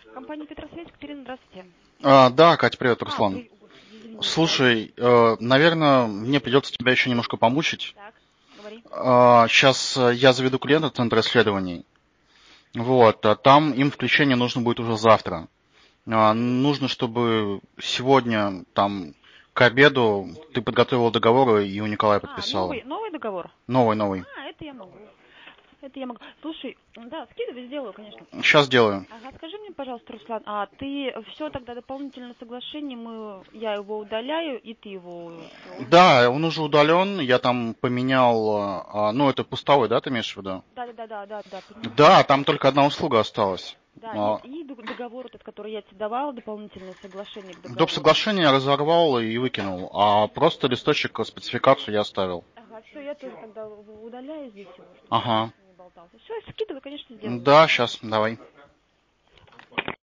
Компания Петросвязь, Екатерина, здравствуйте. Да, Катя, привет, Руслан. Господи, извините, да. Слушай, наверное, мне придется тебя еще немножко помучить. Так, говори. Сейчас я заведу клиента в центр исследований. Вот, а там им включение нужно будет уже завтра. Нужно, чтобы сегодня, там, к обеду ты подготовила договор и у Николая подписала. Новый договор? Новый. Это я могу. Это я могу. Слушай, да, скидывай, сделаю, конечно. Сейчас делаю. Ага, скажи мне, пожалуйста, Руслан, а ты все тогда дополнительное соглашение, я его удаляю, и ты его все уже. Да, он уже удален, я там поменял, это пустовой, да, ты имеешь в виду? Да, понимаю. Да, там только одна услуга осталась. Да, нет, и договор этот, который я тебе давала, дополнительное соглашение к Доп. договору. Соглашение я разорвал и выкинул, а просто листочек спецификацию я оставил. Ага, все, я тоже тогда удаляю здесь его, чтобы он Ага. не болтался. Все, скидывай, конечно, сделаю. Да, сейчас, давай.